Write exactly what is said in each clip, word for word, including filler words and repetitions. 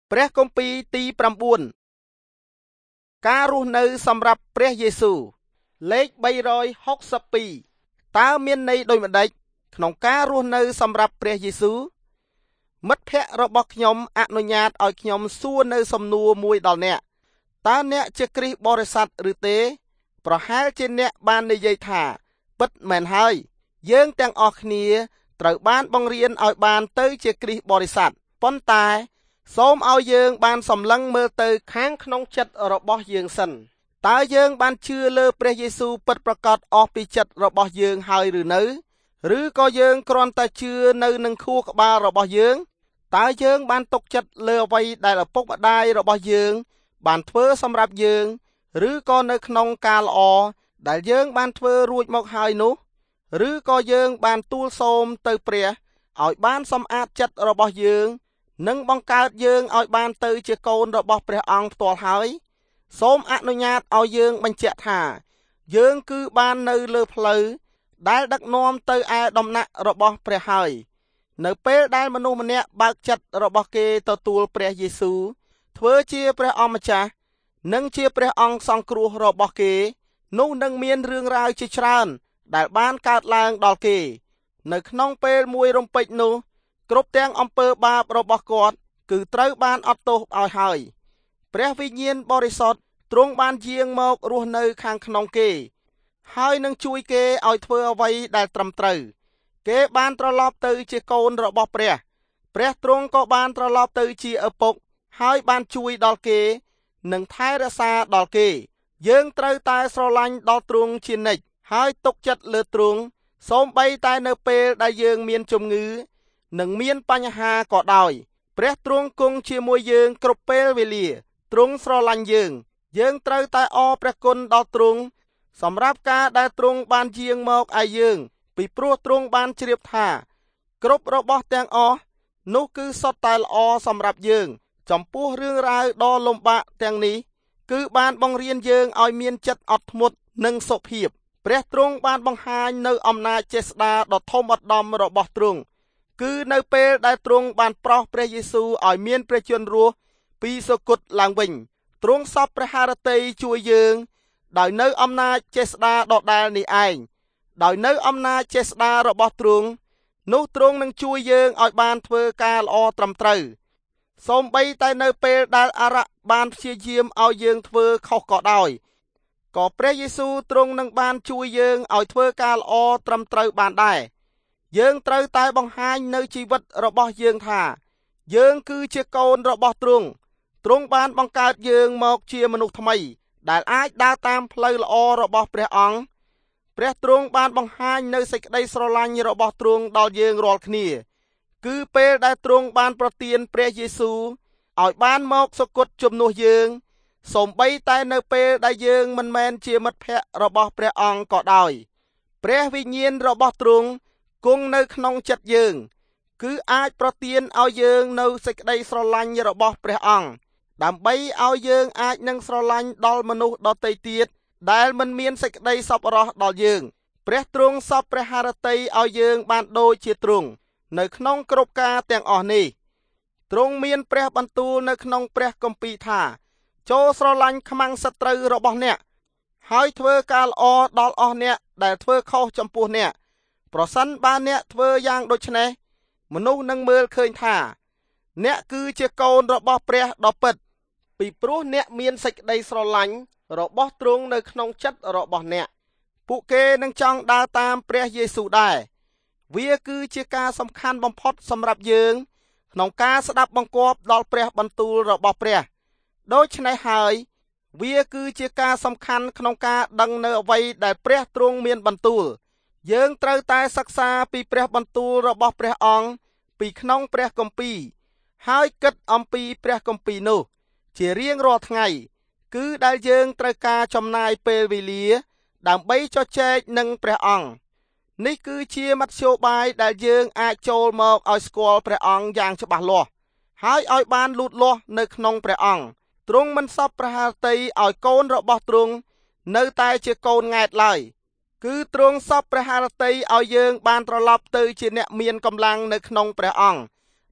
ព្រះគម្ពីរទីប្រាំបួនការរស់នៅសម្រាប់ព្រះយេស៊ូវលេខបីរយហុកសិបពីរតើមានន័យដូចម្ដេចក្នុងការរស់នៅសម្រាប់ព្រះយេស៊ូវមិត្តភ័ក្តិរបស់ខ្ញុំអនុញ្ញាតឲ្យខ្ញុំសួរនៅសំណួរមួយដល់អ្នកតើអ្នកជាគ្រីស្ទបរិស័ទឬទេប្រហែលជាអ្នកបាននិយាយថាពិតមែនហើយយើងទាំងអស់គ្នាត្រូវបានបង្រៀនឲ្យបានទៅជាគ្រីស្ទបរិស័ទប៉ុន្តែសូមឲ្យយើងបានសម្លឹងមើលទៅខាងក្នុងចិត្តរបស់យើងសិនតើយើងបានជឿលើព្រះយេស៊ូវពិតប្រាកដអស់ពីចិត្តរបស់យើងហើយឬនៅឬក៏យើងគ្រាន់តែជឿនៅនឹងខួរក្បាលរបស់យើងតើយើងបានទុកចិត្តលើអ្វីដែលឪពុកម្ដាយរបស់យើងបានធ្វើសម្រាប់យើងឬក៏នៅក្នុងការល្អដែលយើងបានធ្វើរួចមកហើយនោះឬក៏យើងបានទូលសូមទៅព្រះឲ្យបានសម្អាតចិត្តរបស់យើងនិងបង្កើតយើងឲ្យបានទៅជាកូនរបស់ព្រះអង្គផ្ទាល់ហើយសូមអនុញ្ញាតឲ្យយើងបញ្ជាក់ថាយើងគឺបាននៅលើផ្លូវដែលដឹកនាំទៅឯដំណាក់របស់ព្រះហើយនៅពេលដែលមនុស្សម្នាក់បើកចិត្តរបស់គេទទួលព្រះយេស៊ូវធ្វើជាព្រះអម្ចាស់និងជាព្រះអង្គសង្គ្រោះរបស់គេនោះនឹងមានរឿងរ៉ាវជាច្រើនដែលបានកើតឡើងដល់គេនៅក្នុងពេលមួយរំពេចនោះគ្រប់ទាំងអំពើបាបរបស់គាត់គឺត្រូវបានអត់ទោសឲ្យហើយព្រះវិញ្ញាណបរិសុទ្ធទ្រង់បានយាងមករស់នៅខាងក្នុងគេហើយនឹងជួយគេឲ្យធ្វើអ្វីដែលត្រឹមត្រូវគេបានត្រឡប់ទៅជាកូនរបស់ព្រះព្រះទ្រង់ក៏បានត្រឡប់ទៅជាឪពុកហើយបានជួយដល់គេនិងថែរក្សាដល់គេយើងត្រូវតែស្រឡាញ់ដល់ទ្រង់ជានិច្ចហើយទុកចិត្តលើទ្រង់សូម្បីតែនៅពេលដែលយើងមានជំងឺនិងមានបញ្ហាក៏ដោយព្រះទ្រង់គង់ជាមួយយើងគ្រប់ពេលវេលាទ្រង់ស្រឡាញ់យើងយើងត្រូវតែអរព្រះគុណដល់ទ្រង់សម្រាប់ការដែលទ្រង់បានយាងមកឯយើងពីព្រោះទ្រង់បានជ្រាបថាគ្រប់របស់ទាំងអស់នោះគឺសុទ្ធតែល្អសម្រាប់យើងចំពោះរឿងរ៉ាវដ៏លំបាកទាំងនេះគឺបានបង្រៀនយើងឲ្យមានចិត្តអត់ធ្មត់និងសុភាពព្រះទ្រង់បានបង្ហាញនៅអំណាចចេស្តាដ៏ធំឧត្តមរបស់ទ្រង់គឺនៅពេលដែលទ្រង់បានប្រោសព្រះយេស៊ូវឲ្យមានព្រះជន្មរស់ពីសុគតឡើងវិញទ្រង់សពព្រះハរតីជួយយើងដោយនៅអំណាចចេស្តាដដែលនេះឯងដោយនៅអំណាចចេស្តារបស់ទ្រង់នោះទ្រង់នឹងជួយយើងឲ្យបានធ្វើការល្អត្រឹមត្រូវសូម្បីតែនៅពេលដែលអារក្សបានព្យាយាមឲ្យយើងធ្វើខុសក៏ដោយក៏ព្រះយេស៊ូវទ្រង់នឹងបានជួយយើងឲ្យធ្វើការល្អត្រឹមត្រូវបានដែរយើងត្រូវតែបង្ហាញនៅជីវិតរបស់យើងថាយើងគឺជាកូនរបស់ទ្រង់ទ្រង់បានបង្កើតយើងមកជាមនុស្សថ្មីដែលអាចដើរតាមផ្លូវល្អរបស់ព្រះអង្គព្រះទ្រង់បានបង្ហាញនៅសេចក្តីស្រឡាញ់របស់ទ្រង់ដល់យើងរាល់គ្នាគឺពេលដែលទ្រង់បានប្រទានព្រះយេស៊ូវឲ្យបានមកសុគតជំនួសយើងសូម្បីតែនៅពេលដែលយើងមិនមែនជាមិត្តភក្តិរបស់ព្រះអង្គក៏ដោយព្រះវិញ្ញាណរបស់ទ្រង់គង់នៅក្នុងចិត្តយើងគឺអាចប្រទានឲ្យយើងនៅសេចក្តីស្រឡាញ់របស់ព្រះអង្គដើម្បីឲ្យយើងអាចនឹងស្រឡាញ់ដល់មនុស្សដទៃទៀតដែលមិនមានសេចក្តីសប្បុរសដល់យើងព្រះទ្រង់សពព្រះハរតីឲ្យយើងបានដូចជាទ្រង់នៅក្នុងគ្រប់ការទាំងអស់នេះទ្រង់មានព្រះបន្ទូលនៅក្នុងព្រះគម្ពីរថាចូលស្រឡាញ់ខ្មាំងសត្រូវរបស់អ្នកហើយធ្វើការល្អដល់អស់អ្នកដែលធ្វើខុសចំពោះអ្នកប្រសិនបើអ្នកធ្វើយ៉ាងដូច្នេះមនុស្សនឹងមើលឃើញថាអ្នកគឺជាកូនរបស់ព្រះដ៏ពិតពីព្រោះអ្នកមានសេចក្តីស្រឡាញ់របស់ទ្រង់នៅក្នុងចិត្តរបស់អ្នកពួកគេនឹងចង់ដើរតាមព្រះយេស៊ូវដែរវាគឺជាការសំខាន់បំផុតសម្រាប់យើងក្នុងការស្ដាប់បង្គាប់ដល់ព្រះបន្ទូលរបស់ព្រះដូច្នេះហើយវាគឺជាការសំខាន់ក្នុងការដឹងនៅអ្វីដែលព្រះទ្រង់មានបន្ទូលយើងត្រូវតែសិក្សាពីព្រះបន្ទូលរបស់ព្រះអង្គពីក្នុងព្រះគម្ពីរហើយគិតអំពីព្រះគម្ពីរនោះជារៀងរាល់ថ្ងៃគឺដែលយើងត្រូវការចំណាយពេលវេលាដើម្បីជជែកនឹងព្រះអង្គនេះគឺជាមធ្យោបាយដែលយើងអាចចូលមកឲ្យស្គាល់ព្រះអង្គយ៉ាងច្បាស់លាស់ហើយឲ្យបានលូតលាស់នៅក្នុងព្រះអង្គទ្រង់មិនសពព្រះハរតីឲ្យកូនរបស់ទ្រង់នៅតែជាកូនង៉ែតឡើយគឺទ្រង់សពព្រះハរតីឲ្យយើងបានត្រឡប់ទៅជាអ្នកមានកម្លាំងនៅក្នុងព្រះអង្គ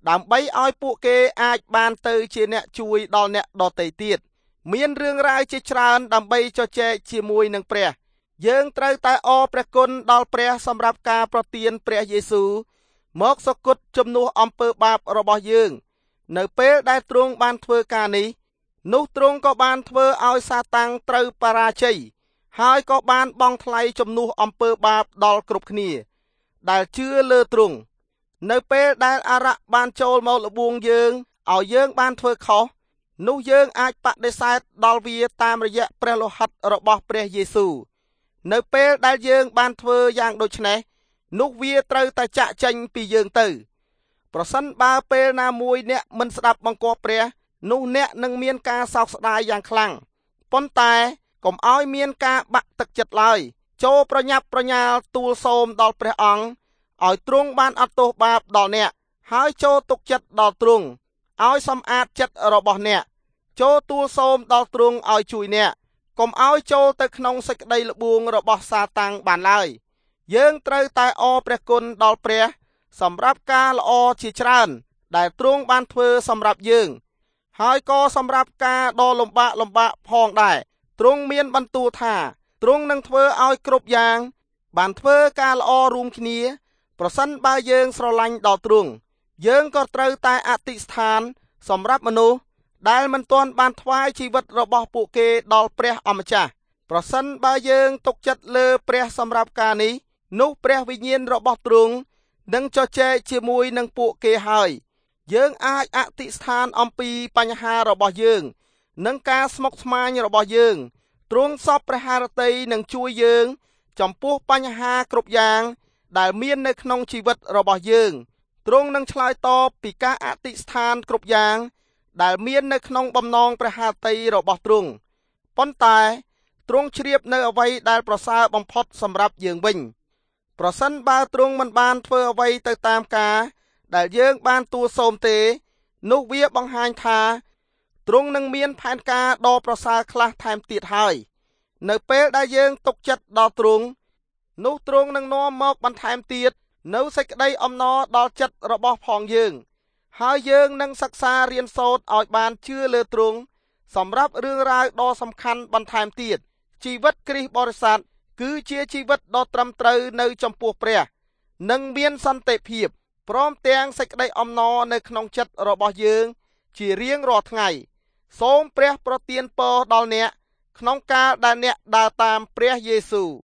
ដើម្បីឲ្យពួកគេអាចបានទៅជាអ្នកជួយដល់អ្នកដទៃទៀតមានរឿងរ៉ាវជាច្រើនដើម្បីជជែកជាមួយនឹងព្រះយើងត្រូវតែអរព្រះគុណដល់ព្រះសម្រាប់ការប្រទានព្រះយេស៊ូវមកសគត់ជំនួសអំពើបាបរបស់យើងនៅពេលដែលទ្រង់បានធ្វើការនេះនោះទ្រង់ក៏បានធ្វើឲ្យសាតាំងត្រូវបរាជ័យហើយក៏បានបង់ថ្លៃជំនួសអំពើបាបដល់គ្រប់គ្នាដែលជឿលើទ្រង់នៅពេលដែលអារក្សបានចូលមកលបួងយើងឲ្យយើងបានធ្វើខុសនោះយើងអាចបដិសេធដល់វាតាមរយៈព្រះលោហិតរបស់ព្រះយេស៊ូវនៅពេលដែលយើងបានធ្វើយ៉ាងដូចនេះនោះវាត្រូវតែចាក់ចេញពីយើងទៅប្រសិនបើពេលណាមួយអ្នកមិនស្ដាប់បង្គាប់ព្រះនោះអ្នកនឹងមានការសោកស្ដាយយ៉ាងខ្លាំងប៉ុន្តែកុំឲ្យមានការបាក់ទឹកចិត្តឡើយចូលប្រញាប់ប្រញាល់ទូលសូមដល់ព្រះអង្គឲ្យទ្រង់បានអត់ទោសបាបដល់អ្នកហើយចូលទុកចិត្តដល់ទ្រង់ឲ្យសម្អាតចិត្តរបស់អ្នកចូលទូលសូមដល់ទ្រង់ឲ្យជួយអ្នកកុំឲ្យចូលទៅក្នុងសេចក្តីល្បួងរបស់សាតាំងបានឡើយយើងត្រូវតែអរព្រះគុណដល់ព្រះសម្រាប់ការល្អជាច្រើនដែលទ្រង់បានធ្វើសម្រាប់យើងហើយក៏សម្រាប់ការដ៏លំបាកលំបាកផងដែរទ្រង់មានបន្ទូលថាទ្រង់នឹងធ្វើឲ្យគ្រប់យ៉ាងបានធ្វើការល្អរួមគ្នាប្រសិនបើយើងស្រឡាញ់ដល់ទ្រង់យើងក៏ត្រូវតែអធិស្ឋានសម្រាប់មនុស្សដែលមិនទាន់បានថ្វាយជីវិតរបស់ពួកគេដល់ព្រះអម្ចាស់ប្រសិនបើយើងទុកចិត្តលើព្រះសម្រាប់ការនេះនោះព្រះវិញ្ញាណរបស់ទ្រង់នឹងជជែកជាមួយនឹងពួកគេហើយយើងអាចអធិស្ឋានអំពីបញ្ហារបស់យើងនិងការស្មុគស្មាញរបស់យើងទ្រង់សពព្រះハរតីនឹងជួយយើងចំពោះបញ្ហាគ្រប់យ៉ាងដែលមាននៅក្នុងជីវិតរបស់យើងទ្រង់នឹងឆ្លើយតបពីការអធិស្ឋានគ្រប់យ៉ាងដែលមាននៅក្នុងបំណងព្រះハរតីរបស់ទ្រង់ប៉ុន្តែទ្រង់ជ្រាបនៅអ្វីដែលប្រសើរបំផុតសម្រាប់យើងវិញប្រសិនបើទ្រង់មិនបានធ្វើអ្វីទៅតាមការដែលយើងបានទូលសូមទេនោះវាបង្ហាញថាទ្រង់នឹងមានផែនការដ៏ប្រសើរខ្លះថែមទៀតហើយនៅពេលដែលយើងទុកចិត្តដល់ទ្រង់នោះទ្រង់នឹងនាំមកបន្ថែមទៀតនៅសេចក្តីអំណរដល់ចិត្តរបស់ផងយើងហើយយើងនឹងសិក្សារៀនសូត្រឲ្យបានជឿលើទ្រង់សម្រាប់រឿងរ៉ាវដ៏សំខាន់បន្ថែមទៀតជីវិតគ្រីស្ទបរិស័ទគឺជាជីវិតដ៏ត្រឹមត្រូវនៅចំពោះព្រះនិងមានសន្តិភាពព្រមទាំងសេចក្តីអំណរនៅក្នុងចិត្តរបស់យើងជារៀងរាល់ថ្ងៃសូមព្រះប្រទានពរដល់អ្នកក្នុងកាលដែលអ្នកដើរតាមព្រះយេស៊ូវ